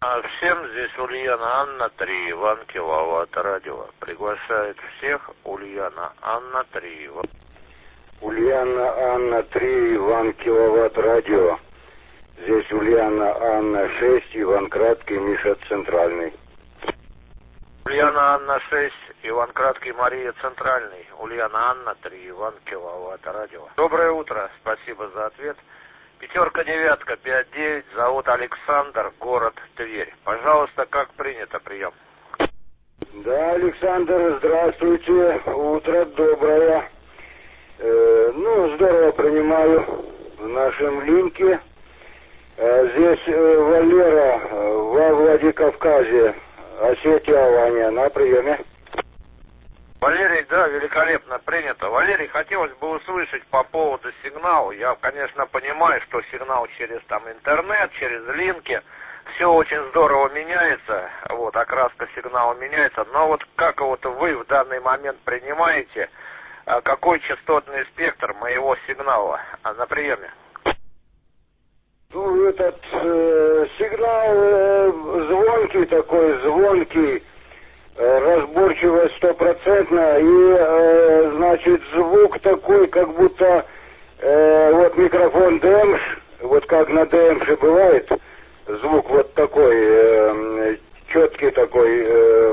Всем здесь Ульяна Анна 3, Иван Киловатт радио. Приглашает всех Ульяна Анна 3. Ульяна Анна 3, Иван Киловатт радио. Здесь Ульяна Анна 6, Иван Краткий, Миша Центральный. Ульяна Анна 6, Иван Краткий, Мария Центральный. Ульяна Анна 3, Иван Киловатт радио. Доброе утро, спасибо за ответ. 5-9, 5-9, зовут Александр, город Тверь. Пожалуйста, как принято прием? Да, Александр, здравствуйте, утро доброе. Здорово принимаю в нашем линке. Здесь Валера во Владикавказе, Осетия, Алания, на приеме. Валерий, да, великолепно принято. Валерий, хотелось бы услышать по поводу сигнала. Я, конечно, понимаю, что сигнал через интернет, через линки, все очень здорово меняется, окраска сигнала меняется, но как вы в данный момент принимаете, какой частотный спектр моего сигнала на приеме? Этот сигнал звонкий, разборчивость 100%, и, звук такой, как будто, микрофон ДМШ, как на ДМШ бывает, звук такой, четкий такой,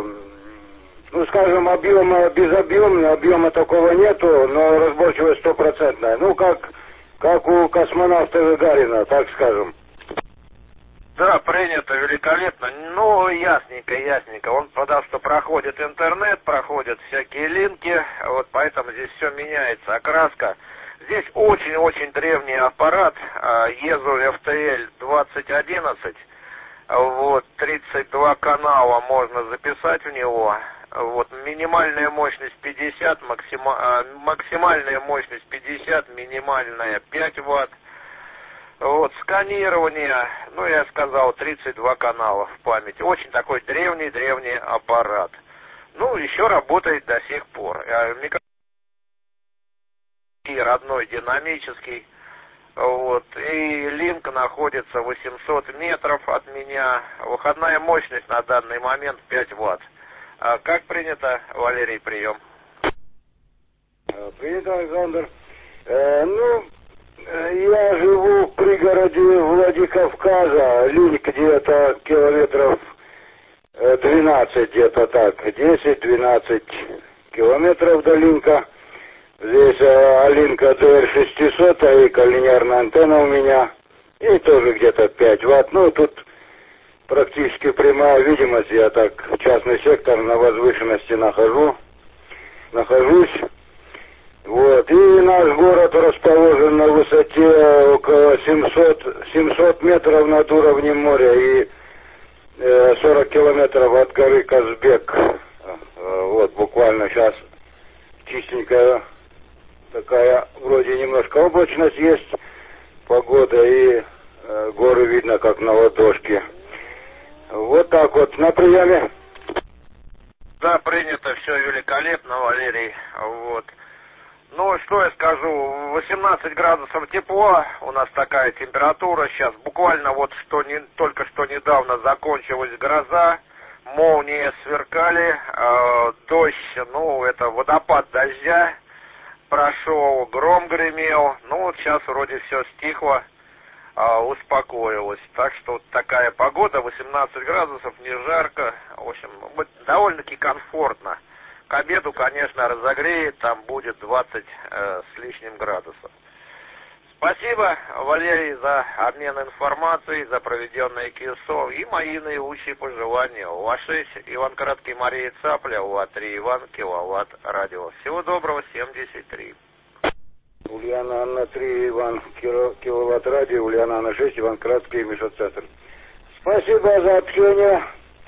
безобъемный, объема такого нету, но разборчивость 100%, как у космонавта Гагарина, так скажем. Да, принято, великолепно. Ясненько. Он потому что проходит интернет, проходят всякие линки, поэтому здесь все меняется. Окраска. Здесь очень-очень древний аппарат, ESO FTL 2011. 32 канала можно записать в него. Минимальная мощность 50, максимальная мощность 50, минимальная 5 Вт. Сканирование, я сказал, 32 канала в памяти. Очень такой древний аппарат. Еще работает до сих пор. Микрофон родной, динамический. И линк находится 800 метров от меня. Выходная мощность на данный момент 5 Вт. Как принято, Валерий, прием? Принято, Александр. Я живу в пригороде Владикавказа, линк где-то километров 12, где-то так, 10-12 километров до линка. Здесь Алинка DR600, и коллинеарная антенна у меня, и тоже где-то 5 Вт. Тут практически прямая видимость, я так частный сектор на возвышенности нахожусь. И наш город расположен на высоте около 700 метров над уровнем моря и 40 километров от горы Казбек. Буквально сейчас чистенькая такая, вроде немножко облачность есть, погода, и горы видно как на ладошке. Так на приеме. Да, принято, все великолепно, Валерий. Что я скажу, 18 градусов тепла, у нас такая температура сейчас, буквально только что недавно закончилась гроза, молнии сверкали, дождь, это водопад дождя прошел, гром гремел, сейчас вроде все стихло, успокоилось, так что такая погода, 18 градусов, не жарко, в общем, довольно-таки комфортно. К обеду, конечно, разогреет, там будет 20 с лишним градусов. Спасибо, Валерий, за обмен информацией, за проведенное КИСО и мои наилучшие пожелания. УА-6, Иван Краткий, Мария Цапля, УА-3, Иван Киловатт радио. Всего доброго, 73. Ульяна Анна 3, Иван Киловатт радио, Ульяна Анна 6, Иван Краткий, Миша Центр. Спасибо за общение.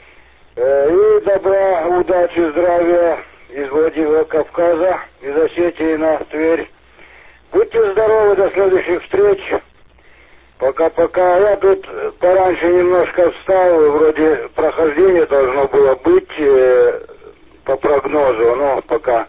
И добра, удачи, здравия из Владикавказа, из Осетии на Тверь. Будьте здоровы, до следующих встреч. Пока. Я тут пораньше немножко встал, вроде прохождение должно было быть по прогнозу, но пока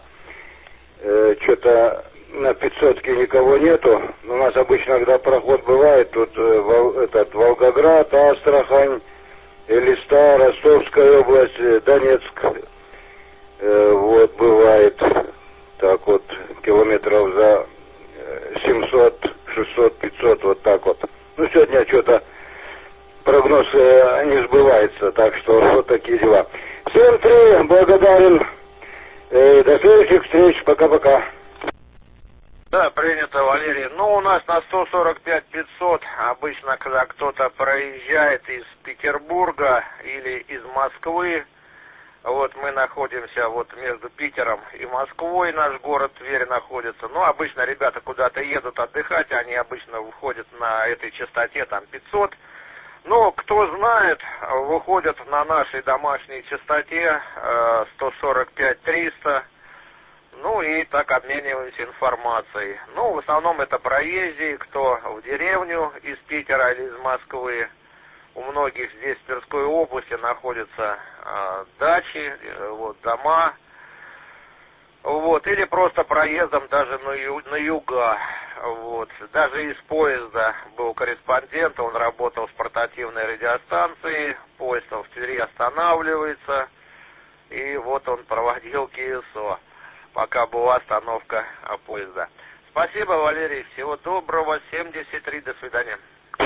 что-то на 500-ке никого нету. У нас обычно, когда проход бывает, тут Волгоград, Астрахань, Элиста, Ростовская область, Донецк. Вот бывает так вот километров за 700, 600, 500, вот так вот. Ну, сегодня что-то прогноз не сбывается, так что вот такие дела. Всем благодарен. До следующих встреч. Пока-пока. Да, принято, Валерий. Ну, у нас на 145-500 обычно, когда кто-то проезжает из Петербурга или из Москвы, вот мы находимся вот между Питером и Москвой, наш город Тверь находится. Ну, обычно ребята куда-то едут отдыхать, они обычно выходят на этой частоте, там, 500. Но, кто знает, выходят на нашей домашней частоте 145-300. Ну, и так обмениваемся информацией. Ну, в основном это проезжие, кто в деревню из Питера или из Москвы. У многих здесь в Тверской области находятся дачи, вот, дома, вот, или просто проездом даже на юга, вот. Даже из поезда был корреспондент, он работал с портативной радиостанцией, поезд в Твери останавливается, и вот он проводил КСО, пока была остановка поезда. Спасибо, Валерий, всего доброго, 73, до свидания.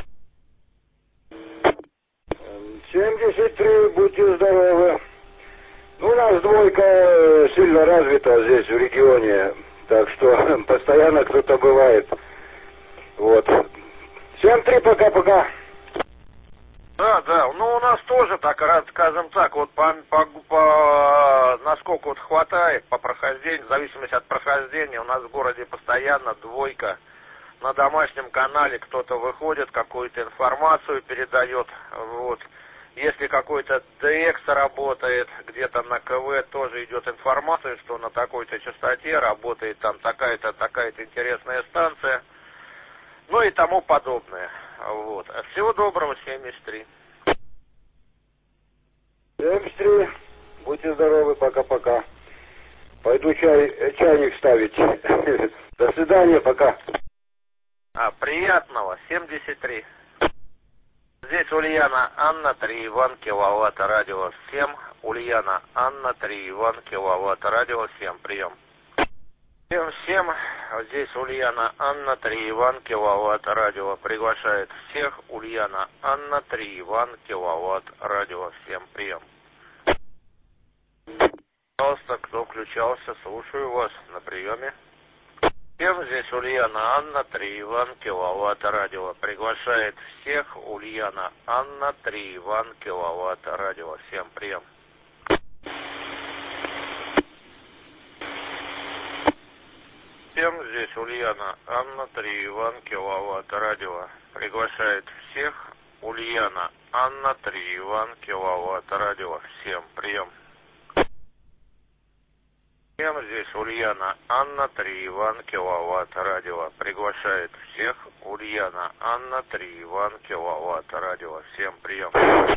73, будьте здоровы. Ну, у нас двойка сильно развита здесь, в регионе, так что постоянно кто-то бывает. Вот. 7-3, пока-пока. Да, ну у нас тоже так, скажем так, вот насколько вот хватает по прохождению, в зависимости от прохождения, у нас в городе постоянно двойка. На домашнем канале кто-то выходит, какую-то информацию передает, вот. Если какой-то ДХ работает, где-то на КВ тоже идет информация, что на такой-то частоте работает там такая-то интересная станция, ну и тому подобное. Вот. Всего доброго, 73. 73, будьте здоровы, пока-пока. Пойду чайник ставить. До свидания, пока. Приятного, 73. Здесь Ульяна Анна, 3 Иван, киловатт, радио 7. Ульяна Анна, 3 Иван, киловатт, радио 7. Прием. Всем. Здесь Ульяна Анна, 3 Иван, киловатт, радио. Приглашает всех. Ульяна Анна, 3 Иван, киловатт, радио 7. Прием. Пожалуйста, кто включался, слушаю вас на приеме. Всем, здесь Ульяна Анна, 3 Иван, киловатт, радио. Приглашает всех. Ульяна Анна, 3 Иван, киловатт, радио. Всем прием. Всем, здесь Ульяна Анна, 3 Иван, киловатт, радио. Приглашает всех. Ульяна Анна, 3 Иван, киловатт, радио. Всем прием. Всем, здесь Ульяна Анна, 3 Иван, киловатт, радио. Приглашает всех. Ульяна Анна, 3 Иван, киловатт, радио. Всем прием.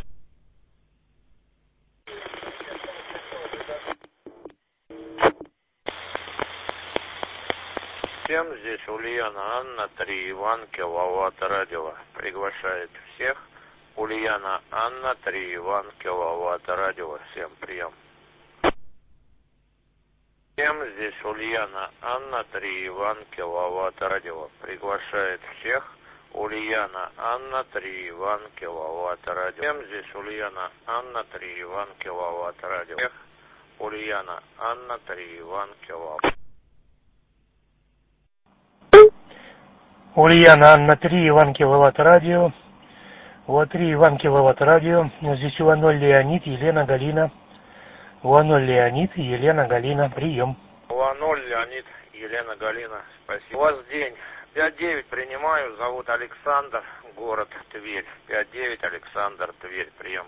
Всем, здесь Ульяна Анна, 3 Иван, киловатт, радио. Приглашает всех. Ульяна Анна, 3 Иван, киловатт, радио. Всем прием. Всем, здесь Ульяна Анна, 3 Иван, киловатт, радио. Приглашает всех. Ульяна Анна, 3 Иван, киловатт, радио. Всем, здесь Ульяна Анна, 3 Иван, киловатт, радио. Всех. Ульяна Анна, 3 Иван, киловатт. Ульяна Анна, 3 Иван, киловатт, радио. Вот 3 Иван, киловатт, радио. Здесь Иваноль Леонид, Елена, Галина. Иваноль Леонид, Елена, Галина. Прием. Иваноль Леонид, Елена, Галина. Спасибо. У вас день. 5-9 принимаю. Зовут Александр. Город Тверь. 5-9 Александр, Тверь. Прием.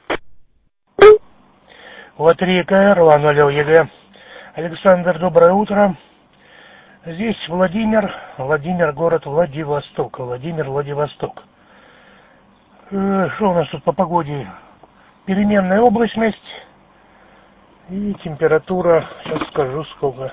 Вот 3 КР, Иваноль ЕГЭ. Александр, доброе утро. Здесь Владимир, город Владивосток. Владивосток. Что у нас тут по погоде? Переменная облачность и температура, сейчас скажу сколько.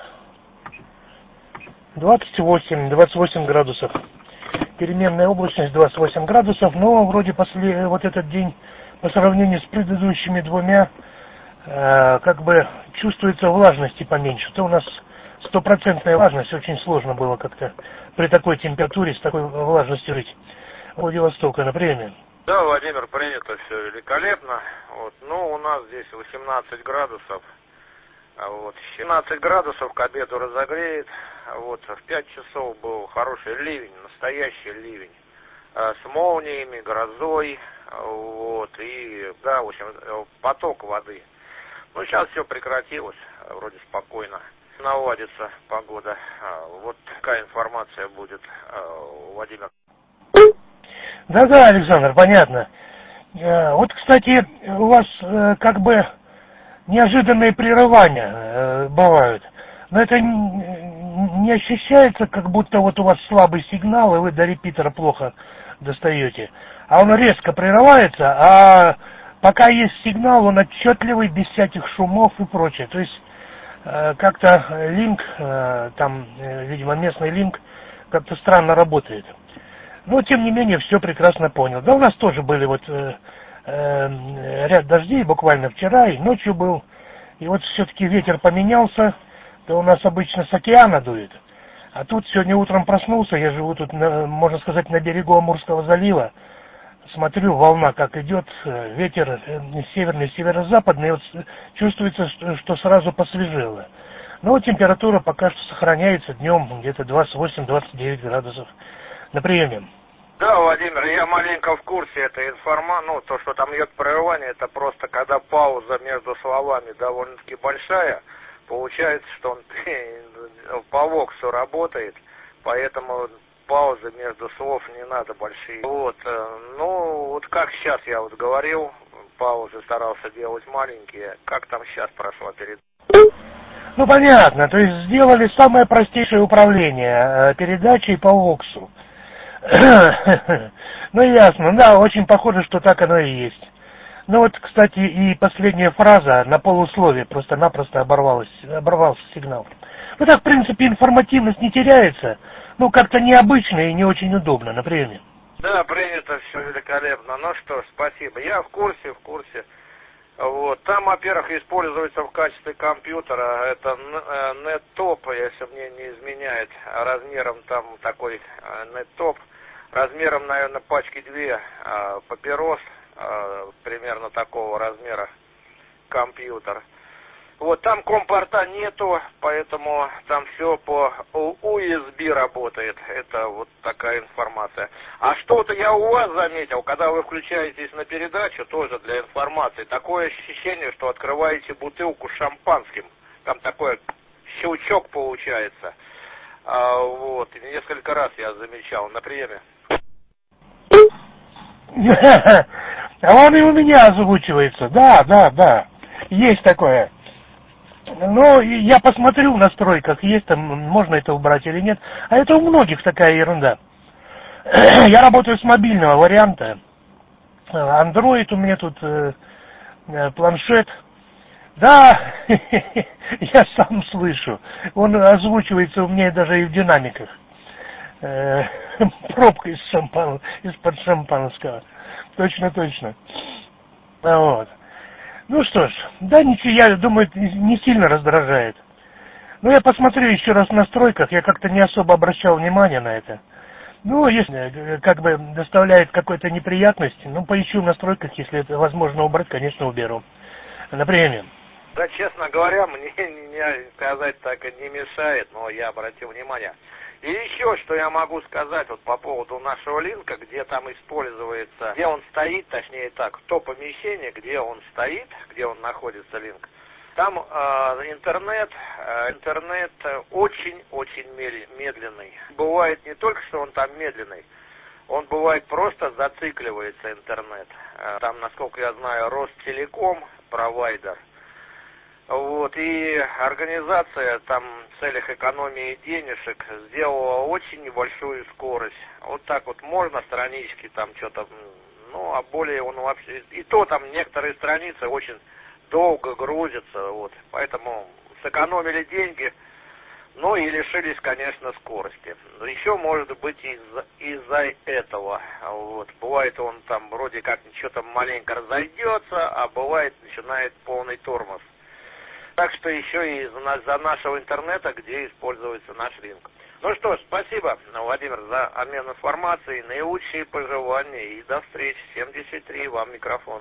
28 градусов. Переменная облачность 28 градусов, но вроде вот этот день по сравнению с предыдущими двумя, как бы чувствуется влажности поменьше. То у нас 100% влажность, очень сложно было как-то при такой температуре, с такой влажностью жить. Владивостока на приеме. Да, Владимир, принято все великолепно. Вот. Ну, у нас здесь 18 градусов. Вот. 17 градусов к обеду разогреет. Вот. В 5 часов был хороший ливень, настоящий ливень. С молниями, грозой. Вот. И, да, в общем, поток воды. Ну, сейчас все прекратилось, вроде спокойно. Наладится погода. Вот такая информация будет, Владимир. Да-да, Александр, понятно. Вот, кстати, у вас как бы неожиданные прерывания бывают. Но это не ощущается, как будто вот у вас слабый сигнал, и вы до репитера плохо достаете. А он резко прерывается, а пока есть сигнал, он отчетливый, без всяких шумов и прочее. То есть как-то линк, там, видимо, местный линк как-то странно работает. Но, тем не менее, все прекрасно понял. Да, у нас тоже были вот ряд дождей, буквально вчера, и ночью был. И вот все-таки ветер поменялся, то у нас обычно с океана дует. А тут сегодня утром проснулся, я живу тут, можно сказать, на берегу Амурского залива. Смотрю, волна как идет, ветер северный, северо-западный, вот чувствуется, что сразу посвежело. Но температура пока что сохраняется днем где-то 28-29 градусов на приеме. Да, Владимир, я маленько в курсе этой информации. Ну, то, что там идет прерывание, это просто когда пауза между словами довольно-таки большая. Получается, что он по воксу работает, поэтому паузы между слов не надо большие. Вот, ну, вот как сейчас я вот говорил, паузы старался делать маленькие. Как там сейчас прошла передача? Ну, понятно, то есть сделали самое простейшее управление передачей по воксу. Ну, ясно, да, очень похоже, что так оно и есть. Ну вот, кстати, и последняя фраза на полусловие просто-напросто оборвался сигнал. Ну так, в принципе, информативность не теряется, ну как-то необычно и не очень удобно на приеме. Да, принято, все великолепно. Ну что ж, спасибо. Я в курсе. Вот. Там, во-первых, используется в качестве компьютера, это NetTop, если мне не изменяет, размером там такой NetTop, размером, наверное, пачки 2 папирос, примерно такого размера компьютер. Вот, там компорта нету, поэтому там все по USB работает. Это вот такая информация. А что-то я у вас заметил, когда вы включаетесь на передачу, тоже для информации, такое ощущение, что открываете бутылку с шампанским. Там такой щелчок получается. Вот, несколько раз я замечал на приеме. А он и у меня озвучивается, да, есть такое. Ну, я посмотрю в настройках, есть там, можно это убрать или нет. А это у многих такая ерунда. Я работаю с мобильного варианта. Android у меня тут, планшет. Да, я сам слышу. Он озвучивается у меня даже и в динамиках. Пробка из-под шампанского. Точно. Вот. Ну что ж, да ничего, я думаю, не сильно раздражает. Но я посмотрю еще раз в настройках, я как-то не особо обращал внимание на это. Ну, если как бы доставляет какой-то неприятности, ну, поищу в настройках, если это возможно убрать, конечно, уберу. На приеме. Да, честно говоря, мне сказать так и не мешает, но я обратил внимание. И еще, что я могу сказать вот по поводу нашего линка, где там используется, где он стоит, точнее так, то помещение, где он стоит, где он находится, линк, там интернет очень медленный. Бывает не только, что он там медленный, он бывает просто зацикливается интернет. Там, насколько я знаю, Ростелеком, провайдер. Вот, и организация там в целях экономии денежек сделала очень небольшую скорость. Вот так вот можно странички там что-то, ну, а более он вообще, и то там некоторые страницы очень долго грузятся, вот, поэтому сэкономили деньги. Ну и лишились, конечно, скорости. Но еще может быть из-за этого. Вот. Бывает он там вроде как что-то маленько разойдется, а бывает начинает полный тормоз. Так что еще и из-за нашего интернета, где используется наш линк. Ну что ж, спасибо, Владимир, за обмен информацией, наилучшие пожелания и до встречи. 73, вам микрофон.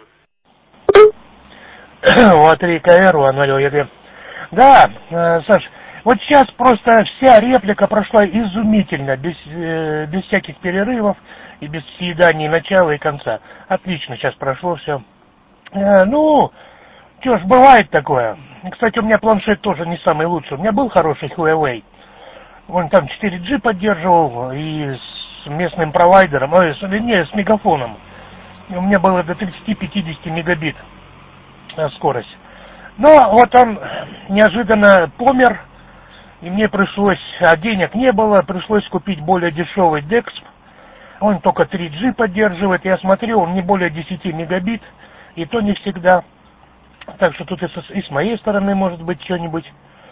Вот 3 КР, Анвалил ЕГЭ. Да, Саш, вот сейчас просто вся реплика прошла изумительно, без всяких перерывов и без съеданий начала и конца. Отлично сейчас прошло все. Ну, что ж, бывает такое. Кстати, у меня планшет тоже не самый лучший. У меня был хороший Huawei. Он там 4G поддерживал и с местным провайдером, с мегафоном. У меня было до 30-50 мегабит скорость. Но вот он неожиданно помер, и мне пришлось, а денег не было, пришлось купить более дешевый DEX. Он только 3G поддерживает. Я смотрю, он не более 10 мегабит, и то не всегда. Так что тут и с моей стороны может быть что-нибудь.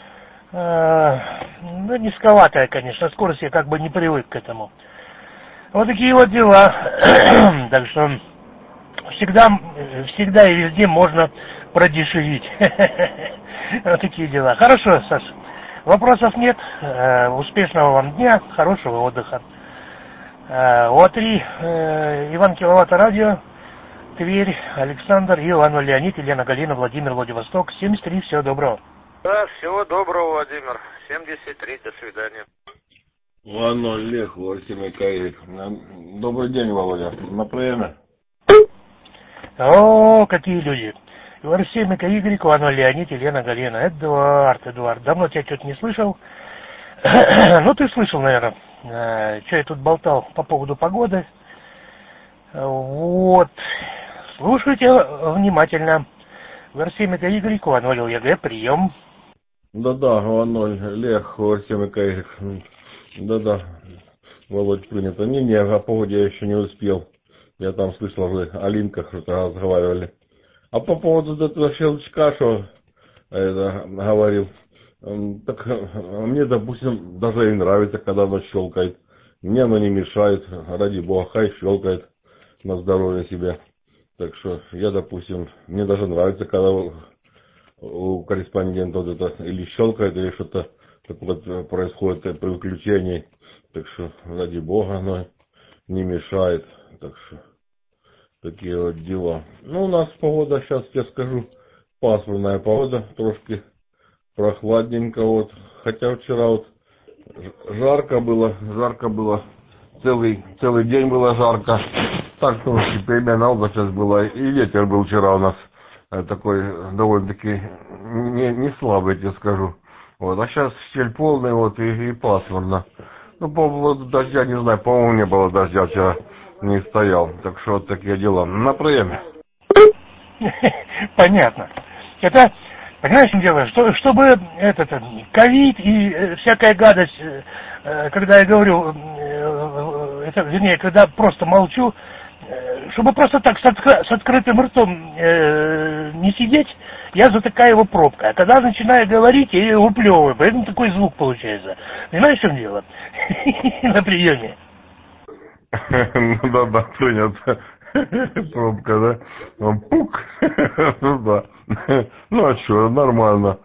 Ну, низковатая, конечно, скорость, я как бы не привык к этому. Вот такие вот дела. Так что всегда и везде можно продешевить. Вот такие дела. Хорошо, Саш. Вопросов нет. Успешного вам дня, хорошего отдыха. ОА-3, Иван Киловатт радио, Тверь, Александр, Иван Леонид, Елена Галина, Владимир, Владивосток, 73, всего доброго. Да, всего доброго, Владимир. 73, до свидания. Ладно, Олег, Василий Каир. Добрый день, Володя. На приеме? О, какие люди. УР-7, Игорь, Иван Леонид, Елена Галина. Эдуард, давно тебя что-то не слышал. Ну, ты слышал, наверное, что я тут болтал по поводу погоды. Вот. Слушайте внимательно. УР-7, Игорь, Иван ЕГЭ, прием. Да-да, 2-0. Олег, Василий Каир. Да-да, Володь, принято. Не, о погоде я еще не успел. Я там слышал, вы о линках что-то разговаривали. А по поводу этого щелчка, что это говорил, так мне, допустим, даже и нравится, когда оно щелкает. Мне оно не мешает, ради бога, хай щелкает на здоровье себе. Так что я, допустим, мне даже нравится, когда у корреспондента вот это или щелкает, или что-то такое происходит при выключении. Так что, ради бога, оно не мешает. Так что, такие вот дела. Ну, у нас погода, сейчас я скажу, пасмурная погода, трошки прохладненько вот. Хотя вчера вот жарко было, целый день было жарко. Так трошки примерно облачность было, и ветер был вчера у нас такой довольно-таки не слабый, я скажу. Вот, а сейчас щель полный, вот, и пасмурно. Ну, по поводу дождя, не знаю, по-моему, не было дождя вчера, не стоял. Так что вот такие дела. На приеме. Понятно. Это, понимаешь, дело, чтобы ковид и всякая гадость, когда я говорю, вернее, когда просто молчу, чтобы просто так с открытым ртом не сидеть, я затыкаю его пробкой. А когда начинаю говорить, я ее выплевываю. Поэтому такой звук получается. Понимаешь, в чем дело? На приеме. Ну да, понятно. Пробка, да? Он пук. Ну да. Ну а что, нормально.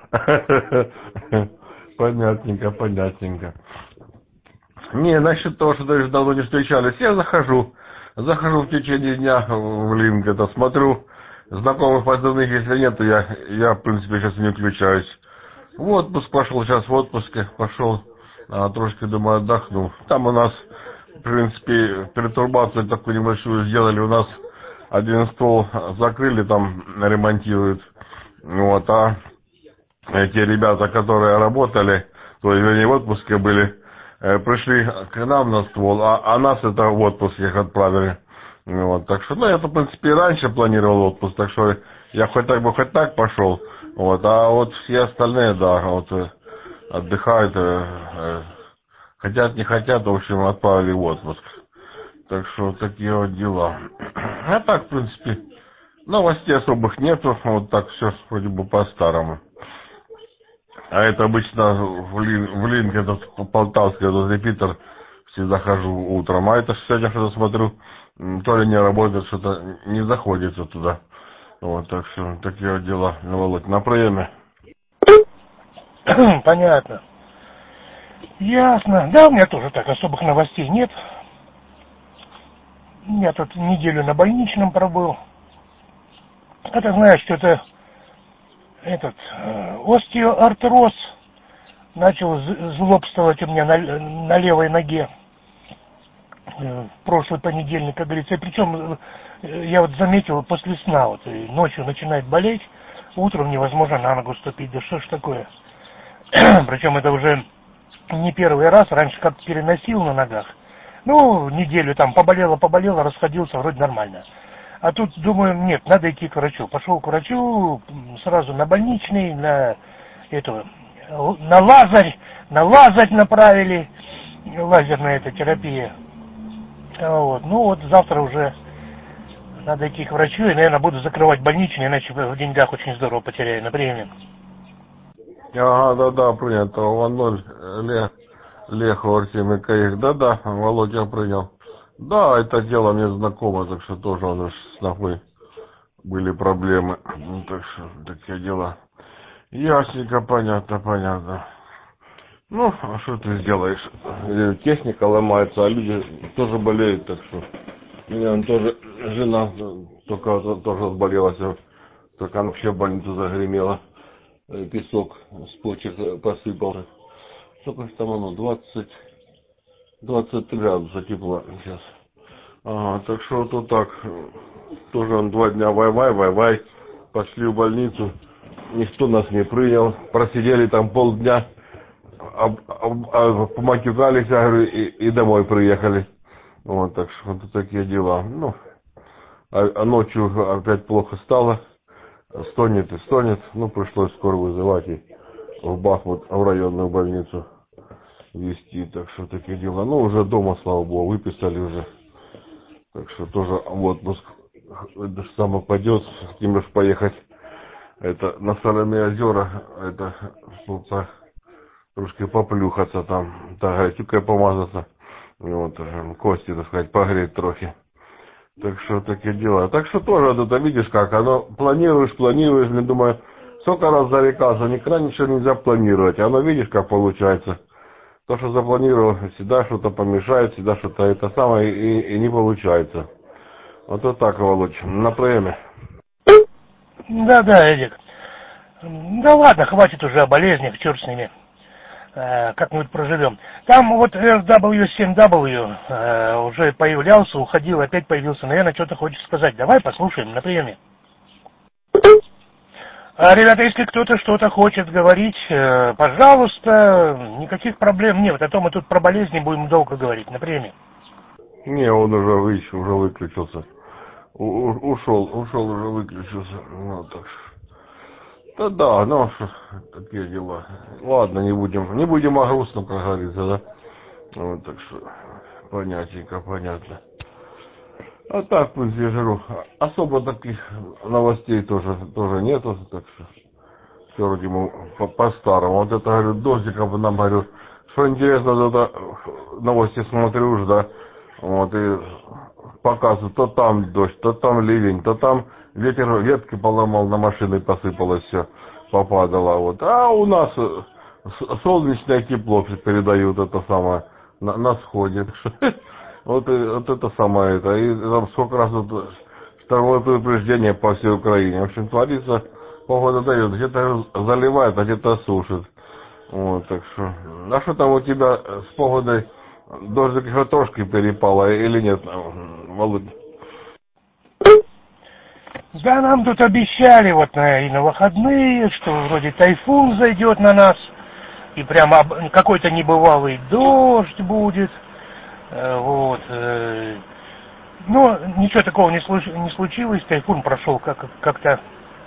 Понятненько. Не, насчет того, что даже давно не встречались, я захожу в течение дня в линк, это смотрю, знакомых позывных, если нет, то я в принципе сейчас не включаюсь. В отпуск пошел, сейчас в отпуске пошел, трошки, думаю, отдохну. Там у нас, в принципе, перетурбацию такую небольшую сделали, у нас один стол закрыли, там ремонтируют, вот, а те ребята, которые работали, то есть, вернее, в отпуске были, пришли к нам на ствол, а нас это в отпуск их отправили. Вот, так что, я, в принципе, и раньше планировал отпуск, так что я хоть так пошел. Вот, а вот все остальные, да, вот отдыхают, хотят, не хотят, в общем, отправили в отпуск. Так что вот такие вот дела. А так, в принципе, новостей особых нету, вот так все вроде бы по-старому. А это обычно в Линк, этот Полтавский, этот репитер, всегда хожу утром. А это сегодня что-то смотрю, то ли не работает, что-то не заходится туда. Вот, так что такие вот дела, Володь, на приеме. Понятно. Ясно. Да, у меня тоже так особых новостей нет. Я тут неделю на больничном пробыл. Это, знаешь, что-то остеоартроз начал злобствовать у меня на левой ноге в прошлый понедельник, как говорится. И причем я вот заметил после сна, вот ночью начинает болеть, утром невозможно на ногу ступить. Да что ж такое? Причем это уже не первый раз, раньше как переносил на ногах. Ну, неделю там поболело, расходился, вроде нормально. А тут думаю, нет, надо идти к врачу. Пошел к врачу, сразу на больничный, на лазарь направили, лазерная эта терапия. Вот. Ну вот завтра уже надо идти к врачу, и, наверное, буду закрывать больничный, иначе в деньгах очень здорово потеряю на премию. Ага, да, принято. 1-0 Леху Артемий Каих. Да, Володя принял. Да, это дело мне знакомо, так что тоже у нас с ногой были проблемы. Ну, так что такие дела. Ясненько, понятно. Ну, а что ты сделаешь? Техника ломается, а люди тоже болеют, так что. У меня тоже жена только тоже заболела, только она вообще в больницу загремела. Песок с почек посыпался. Сколько же там оно? 23 градуса тепла сейчас. Ага, так что вот так. Тоже он 2 дня вай-вай. Пошли в больницу. Никто нас не принял. Просидели там полдня. Поматюкались, я говорю, и домой приехали. Вот, так что вот такие дела. Ну, а ночью опять плохо стало. Стонет. Ну, пришлось скорую вызывать и в Бахмут, в районную больницу везти. Так что такие дела. Ну, уже дома, слава богу, выписали уже. Так что тоже в отпуск само пойдет. Хотим лишь поехать на Соляные озера. Это трошки поплюхаться там. Горячукой помазаться. Вот, кости, так сказать, погреть трохи. Так что такие дела. Так что тоже это видишь как, оно планируешь, не думаю, сколько раз зарекался, никогда ничего нельзя планировать. Оно видишь как получается. То, что запланировал, всегда что-то помешает, всегда что-то это самое и не получается. Вот так, Володь, на приеме. Да, Эдик. Да ладно, хватит уже о болезнях, черт с ними. Как-нибудь проживем. Там вот RW7W уже появлялся, уходил, опять появился. Наверное, что-то хочешь сказать. Давай послушаем на приеме. Ребята, если кто-то что-то хочет говорить, пожалуйста, никаких проблем нет. А то мы тут про болезни будем долго говорить на приеме. Не, он уже выключился. Ушел, уже выключился. Ну, так что. Да, ну, такие дела. Ладно, не будем о грустном, как говорится, да? Вот, так что, понятно. А так, пусть я жру. Особо таких новостей тоже нету, так что, все вроде по-старому. Вот это, говорю, дождиком нам, говорю, что интересно, это новости смотрю уже, да, вот, и показывают, то там дождь, то там ливень, то там ветки поломал, на машины посыпалось все, попадало, вот. А у нас солнечное тепло передают, это самое, на сходе. Вот это самое, это, и там сколько раз вот второе предупреждение по всей Украине. В общем, творится, погода дает, где-то заливает, а где-то сушит. Вот, так что. А что там у тебя с погодой? Дождик еще трошки перепало или нет, Володь? Да, нам тут обещали вот и на выходные, что вроде тайфун зайдет на нас, и прямо какой-то небывалый дождь будет. Вот. Но ничего такого не случилось, тайфун прошел как-то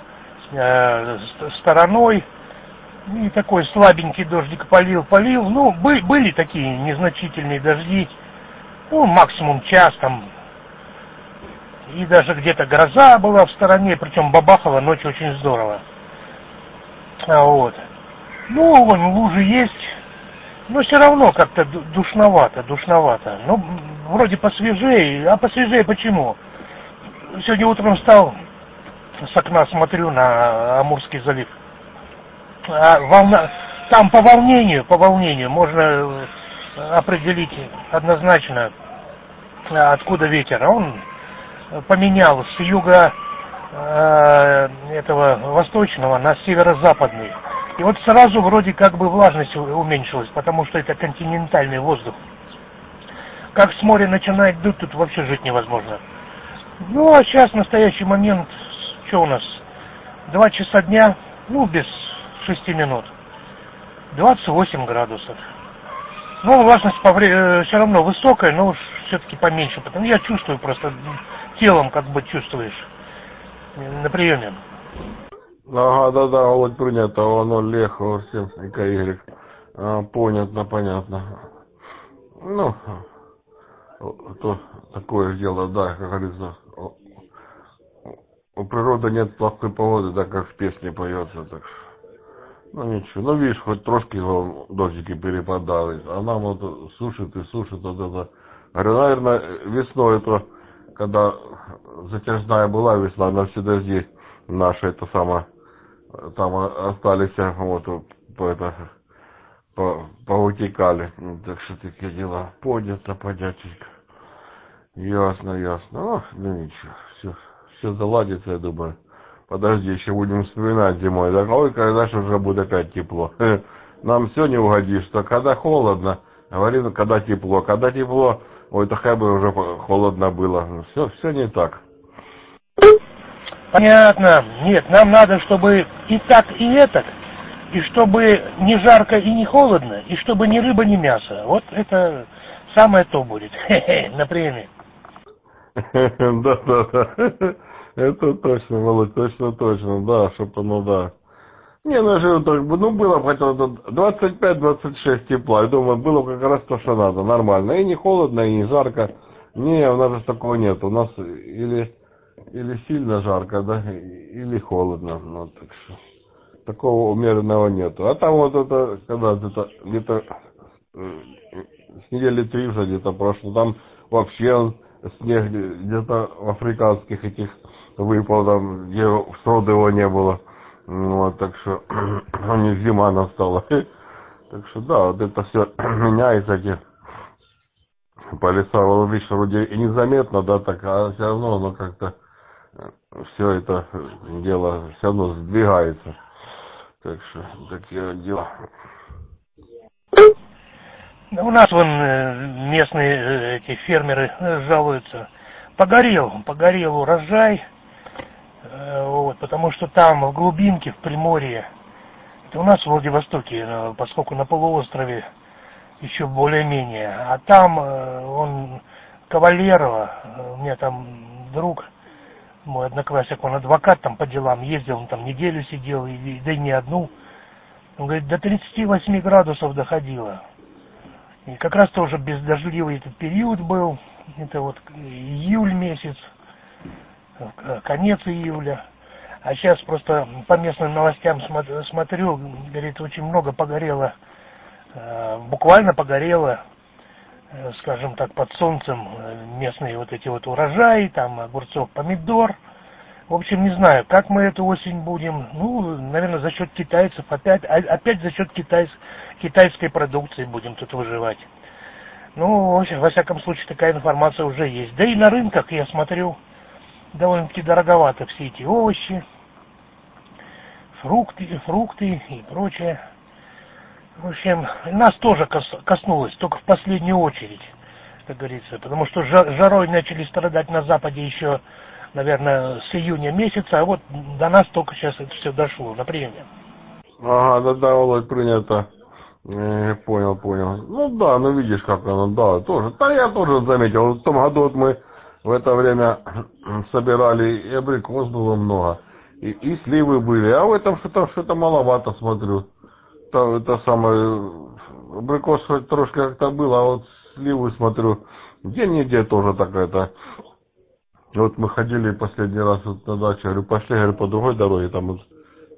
стороной, и такой слабенький дождик полил. Ну, были такие незначительные дожди, ну, максимум час там, и даже где-то гроза была в стороне, причем бабахала ночью очень здорово. Вот. Ну, вон, лужи есть, но все равно как-то душновато. Ну, вроде посвежее, а посвежее почему? Сегодня утром встал, с окна смотрю на Амурский залив. Волна, там по волнению можно определить однозначно, откуда ветер. А он поменял с юга этого восточного на северо-западный. И вот сразу вроде как бы влажность уменьшилась, потому что это континентальный воздух. Как с моря начинает дуть, тут вообще жить невозможно. Ну, а сейчас, в настоящий момент, что у нас? 2 часа дня, ну, без 6 минут. 28 градусов. Ну, влажность все равно высокая, но уж все-таки поменьше. Потому что я чувствую просто, телом как бы чувствуешь на приеме. Ага, да, вот принято, оно легко всем, y. Понятно. Ну, то такое дело, да, как говорится. У природы нет плохой погоды, да, как в песне поется, так что. Ну ничего, ну видишь, хоть трошки дождики перепадали, а нам вот сушит вот это. Говорю, наверное, весной это, когда затяжная была весна, на все дожди наши это самое, там остались вот повытекали. Так что такие дела. Поднятенько. Ясно. Ну ничего, все заладится, я думаю. Подожди, еще будем вспоминать зимой. Да, ой, когда же уже будет опять тепло. Нам все не угодишь, что когда холодно, говорим, когда тепло. Когда тепло, ой, такая бы уже холодно было. Все не так. Понятно. Нет, нам надо, чтобы и так, и этак. И чтобы не жарко и не холодно, и чтобы ни рыба, ни мясо. Вот это самое то будет. Например. Да. Это точно, Володь, точно, да, чтобы оно, да. Не, ну же так, ну было хотя бы 25-26 тепла, я думаю, было как раз то, что надо, нормально. И не холодно, и не жарко. Не, у нас же такого нет. У нас или сильно жарко, да, или холодно. Ну, так что такого умеренного нету. А там вот это, когда где-то с недели 3 уже где-то прошло, там вообще снег где-то в африканских этих выпал, там, где сроду его не было. Вот, так что у них зима настала. Так что да, вот это все меняется, эти полюса, вот, видишь, вроде и незаметно, да, так, а все равно оно как-то все это дело все равно сдвигается. Так что такие дела. У нас вон местные эти фермеры жалуются. Погорел урожай, вот, потому что там в глубинке, в Приморье, это у нас в Владивостоке, поскольку на полуострове еще более-менее, а там он Кавалерова, у меня там друг, мой одноклассник, он адвокат там по делам ездил, он там неделю сидел, да и не одну. Он говорит, до 38 градусов доходило. И как раз тоже бездождливый этот период был, это вот июль месяц, конец июля. А сейчас просто по местным новостям смотрю, говорит, очень много погорело, буквально погорело, скажем так, под солнцем местные вот эти вот урожаи, там огурцов, помидор. В общем, не знаю, как мы эту осень будем. Ну, наверное, за счет китайцев, опять за счет китайской продукции будем тут выживать. Ну, во всяком случае, такая информация уже есть. Да и на рынках, я смотрю, довольно-таки дороговато все эти овощи, фрукты и прочее. В общем, нас тоже коснулось, только в последнюю очередь, как говорится. Потому что жарой начали страдать на Западе еще, наверное, с июня месяца, а вот до нас только сейчас это все дошло, на приеме. Ага, да, Володь, принято. Понял. Ну да, ну видишь, как оно, да, тоже. Да, я тоже заметил. В том году вот мы в это время собирали, и абрикос было много, и сливы были. А в этом что-то маловато, смотрю. Там это самое, абрикос хоть трошки как-то было, а вот сливы, смотрю, где-нигде тоже такая-то. Вот мы ходили последний раз вот на дачу, говорю, пошли, говорю, по другой дороге, там вот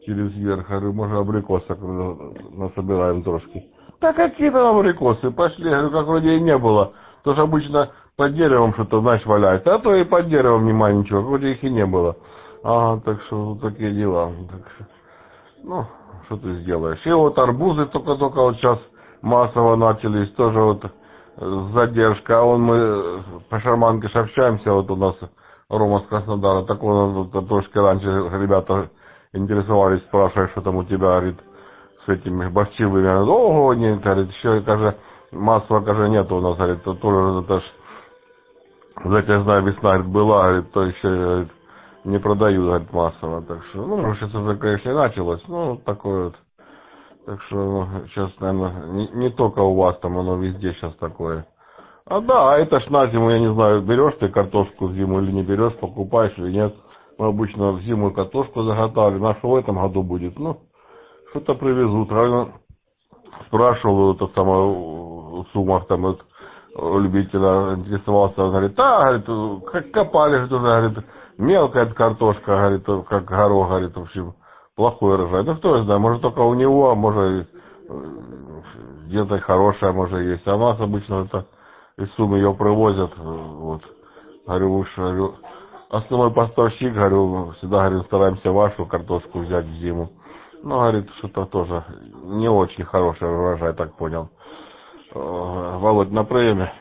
через верх. Говорю, может, абрикосок насобираем трошки. Да какие там абрикосы? Пошли, говорю, как вроде и не было. Тоже обычно под деревом что-то, знаешь, валяется. А то и под деревом нема ничего, вроде их и не было. Ага, так что вот такие дела. Так что, ну, что ты сделаешь. И вот арбузы только-только вот сейчас массово начались, тоже вот задержка. А мы по шарманке общаемся, вот у нас Рома с Краснодара, так он трошки раньше ребята интересовались, спрашивают, что там у тебя, говорит, с этими борщевыми. Ого, нет, говорит, еще, каже, массово, каже, нет у нас, говорит, то тоже, это ж, я знаю, весна, говорит, была, говорит, то еще, говорит, не продают, говорит, массово, так что, ну, сейчас уже, конечно, и началось, ну, такое вот, так что, ну, сейчас, наверное, не только у вас там, оно везде сейчас такое. А да, это ж на зиму, я не знаю, берешь ты картошку в зиму или не берешь, покупаешь или нет. Мы обычно в зиму картошку заготавливаем, а что в этом году будет? Ну, что-то привезут, правильно? Спрашивал это самое в Сумах, там вот любителя интересовался, он говорит, да, говорит, как копали, что говорит, мелкая картошка, говорит, как горох, говорит, в общем, плохой урожай. Ну, кто я знаю, может только у него, а может где-то хорошая, может есть. А у нас обычно это из Сумы ее привозят, вот. Говорю, уж, говорю, основной поставщик, говорю, всегда, говорю, стараемся вашу картошку взять в зиму. Ну, говорит, что-то тоже не очень хороший урожай, так понял. Володь, на приеме.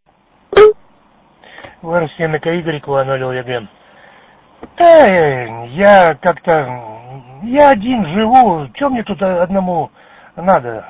Варсенко Игорь, Куаноль ЕГЭ. Да, я как-то... Я один живу, что мне тут одному надо?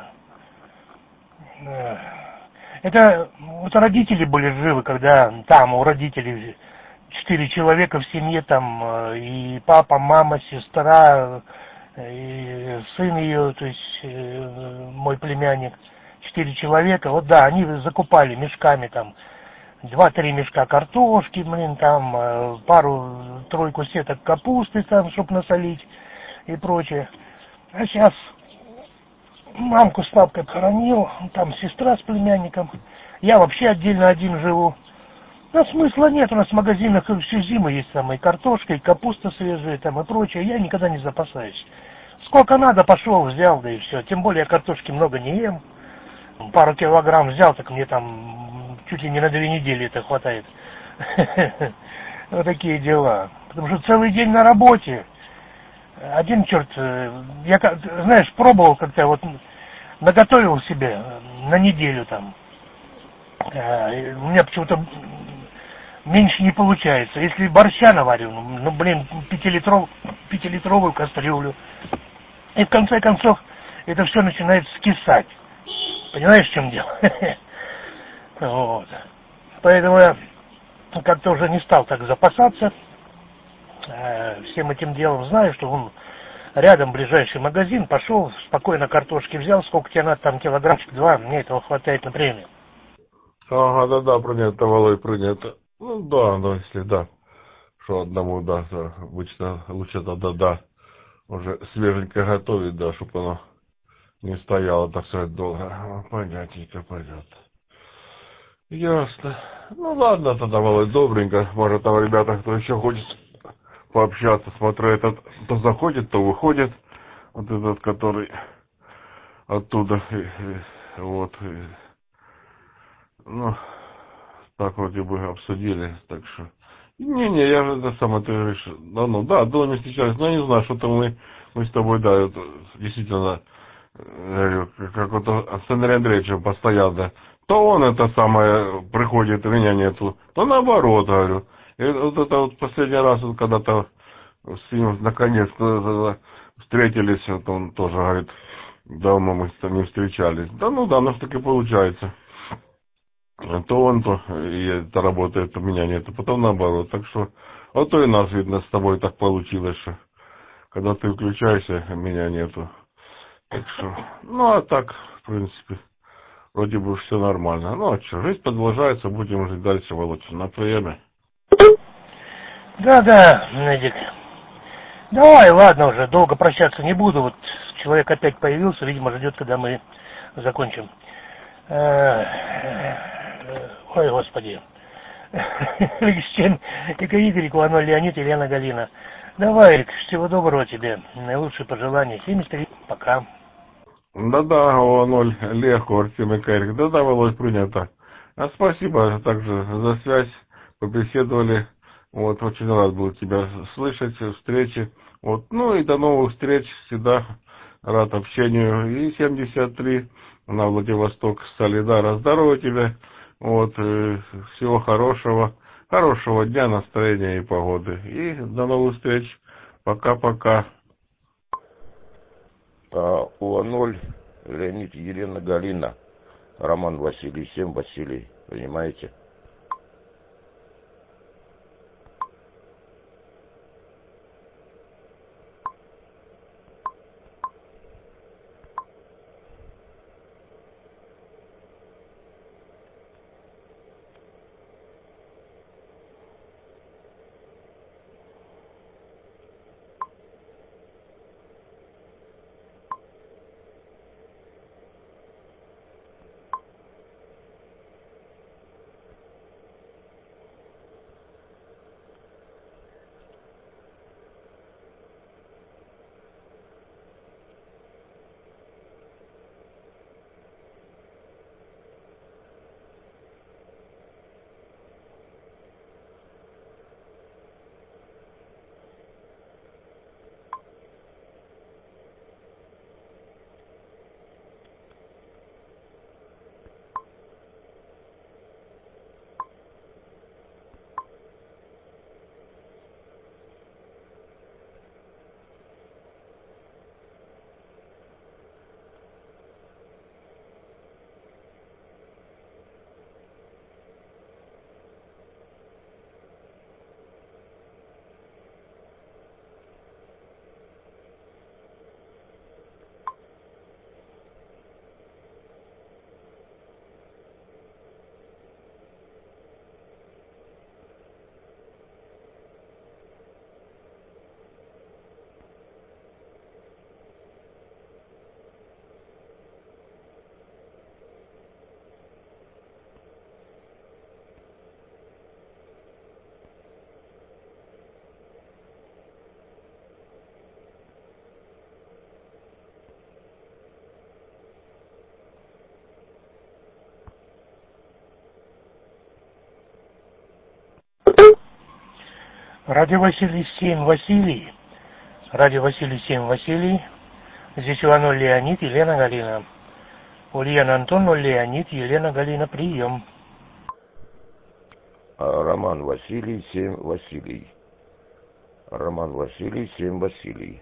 Это вот родители были живы, когда там у родителей 4 человека в семье, там и папа, мама, сестра, и сын ее, то есть мой племянник, 4 человека. Вот да, они закупали мешками там 2-3 мешка картошки, блин, там пару-тройку сеток капусты там, чтобы насолить и прочее. А сейчас мамку с папкой хоронил, там сестра с племянником. Я вообще отдельно один живу. Но смысла нет, у нас в магазинах всю зиму есть там и картошка, и капуста свежая там и прочее. Я никогда не запасаюсь. Сколько надо, пошел, взял, да и все. Тем более я картошки много не ем. Пару килограмм взял, так мне там чуть ли не на 2 недели это хватает. Вот такие дела. Потому что целый день на работе. Один черт, я, знаешь, пробовал как-то, вот наготовил себе на неделю там. У меня почему-то меньше не получается. Если борща наварю, ну блин, 5-литровую кастрюлю. И в конце концов это все начинает скисать. Понимаешь, в чем дело? Вот. Поэтому я как-то уже не стал так запасаться всем этим делом. Знаю, что вон рядом ближайший магазин, пошел, спокойно картошки взял, сколько тебе надо, там килограммчик 2, мне этого хватает на премию. Ага, да, принято, Володь, принято. Ну да, если да, что одному, да, обычно лучше тогда, да, уже свеженько готовить, да, чтобы оно не стояло, так сказать, долго. Понятненько пойдет. Ясно. Ну ладно тогда, Володь, добренько. Может, там ребята, кто еще хочет пообщаться, смотрю, этот то заходит, то выходит. Вот этот, который оттуда, вот. Ну, так вроде бы обсудили, так что... Не, я же это самое, ты говоришь, да, дома встречались, но я не знаю, что-то мы с тобой, да, это, действительно, говорю, как вот с Андреем Андреевичем постоянно. То он это самое приходит, меня нету, то наоборот, говорю. И вот это вот последний раз, вот, когда-то с ним наконец-то встретились, вот он тоже говорит, давно мы с ним не встречались. Да, ну да, у нас так и получается. То он, то и это работает, у меня нет, а потом наоборот. Так что, вот то и нас, видно, с тобой так получилось, что когда ты включаешься, меня нету. Так что, ну а так, в принципе, вроде бы все нормально. Ну а что, жизнь продолжается, будем жить дальше, Володь, на время. Да, Эдик. Давай, ладно уже, долго прощаться не буду. Вот человек опять появился, видимо, ждет, когда мы закончим. Ой, господи. Игорь, Куаноль Леонид, Елена Галина. Давай, Эрик, всего доброго тебе. Наилучшие пожелания. 73. Пока. Да-да, О0, легко, Артем и Карик. Да-да, Володь, принято. А спасибо также за связь, побеседовали. Вот, очень рад был тебя слышать, встречи. Вот, ну и до новых встреч, всегда рад общению. И 73 на Владивосток, Солидара. Здорово тебе, вот, всего хорошего, хорошего дня, настроения и погоды. И до новых встреч. Пока-пока. УА-0, Леонид, Елена, Галина, Роман, Василий, 7, Василий. Понимаете? Радио Василий 7, Василий. Радио Василий 7, Василий. Здесь Иванов Леонид, Елена, Галина. Ульяна, Антон, Леонид, Елена, Галина, прием. Роман, Василий, 7, Василий. Роман, Василий, 7, Василий.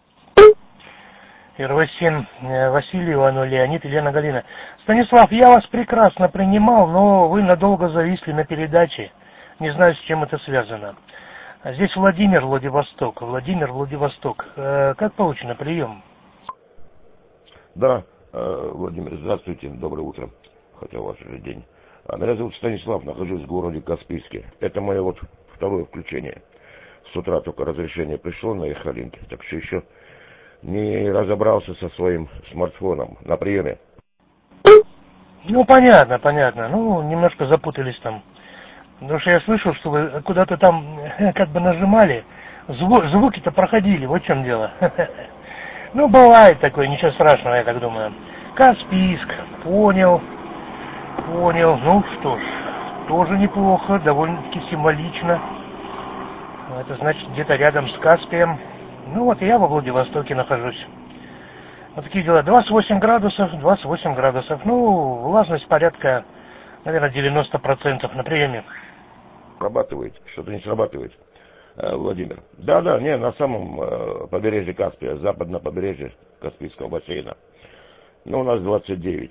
РВ-7, Василий, Иванов Леонид, Елена, Галина. Станислав, я вас прекрасно принимал, но вы надолго зависли на передаче. Не знаю, с чем это связано. Здесь Владимир, Владивосток. Владимир, Владивосток. Как получено прием? Да, Владимир, здравствуйте, доброе утро. Хотя ваш же день. Меня зовут Станислав, нахожусь в городе Каспийске. Это мое вот второе включение. С утра только разрешение пришло на Эхолинке, так что еще не разобрался со своим смартфоном на приеме. Ну, понятно, понятно. Ну, немножко запутались там. Потому что я слышал, что вы куда-то там как бы нажимали, звуки-то проходили, вот в чем дело. Ну, бывает такое, ничего страшного, я так думаю. Каспийск, понял. Ну что ж, тоже неплохо, довольно-таки символично. Это значит где-то рядом с Каспием. Ну вот я во Владивостоке нахожусь. Вот такие дела. 28 градусов. Ну, влажность порядка, наверное, 90% на приеме. Срабатывает, что-то не срабатывает, Владимир. Да, не, на самом побережье Каспия, западное побережье Каспийского бассейна. Ну, у нас 29.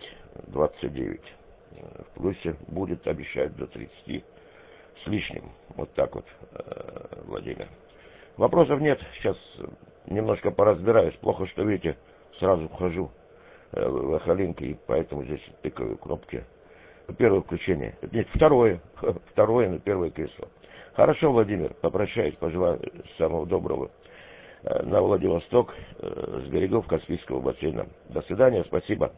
В плюсе будет, обещают, до 30 с лишним. Вот так вот, Владимир. Вопросов нет, сейчас немножко поразбираюсь. Плохо, что, видите, сразу вхожу в Эхолинк, и поэтому здесь тыкаю кнопки. Первое включение. Нет, второе на первое кресло. Хорошо, Владимир, попрощаюсь, пожелаю самого доброго на Владивосток с берегов Каспийского бассейна. До свидания, спасибо.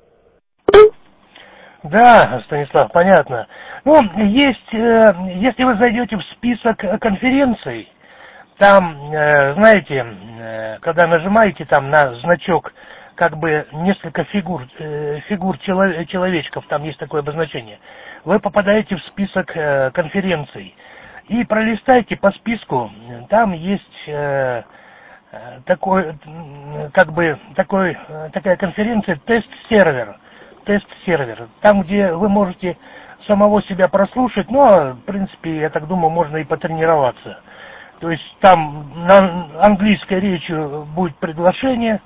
Да, Станислав, понятно. Ну, если вы зайдете в список конференций, Там, знаете, когда нажимаете там на значок, как бы несколько фигур человечков, там есть такое обозначение, вы попадаете в список конференций. И пролистайте по списку, там есть такая конференция тест-сервер, там, где вы можете самого себя прослушать, но, в принципе, я так думаю, можно и потренироваться. То есть там на английской речью будет приглашение,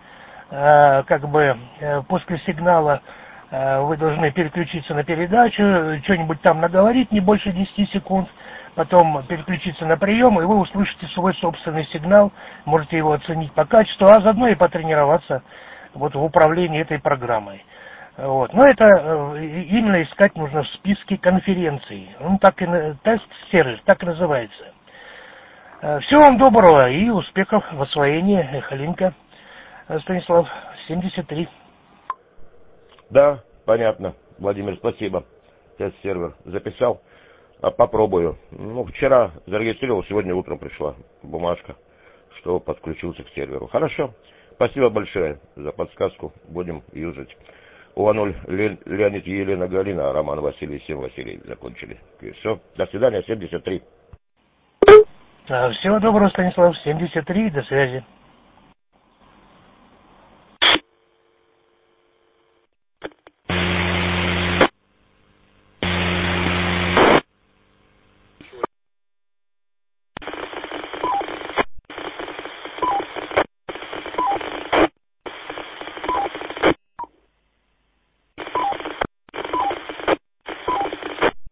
после сигнала вы должны переключиться на передачу, что-нибудь там наговорить, не больше 10 секунд, потом переключиться на прием, и вы услышите свой собственный сигнал, можете его оценить по качеству, а заодно и потренироваться вот в управлении этой программой. Вот. Но это именно искать нужно в списке конференций. Он так и тест-сервер, так и называется. Всего вам доброго и успехов в освоении Эхолинка. Станислав, 73. Да, понятно. Владимир, спасибо. Тест-сервер записал. Попробую. Вчера зарегистрировал, сегодня утром пришла бумажка, что подключился к серверу. Хорошо. Спасибо большое за подсказку. Будем юзать. УА-0 Леонид и Елена Галина, а Роман Василий и Сим Василий закончили. Все. До свидания, 73. Всего доброго, Станислав, 73. До связи.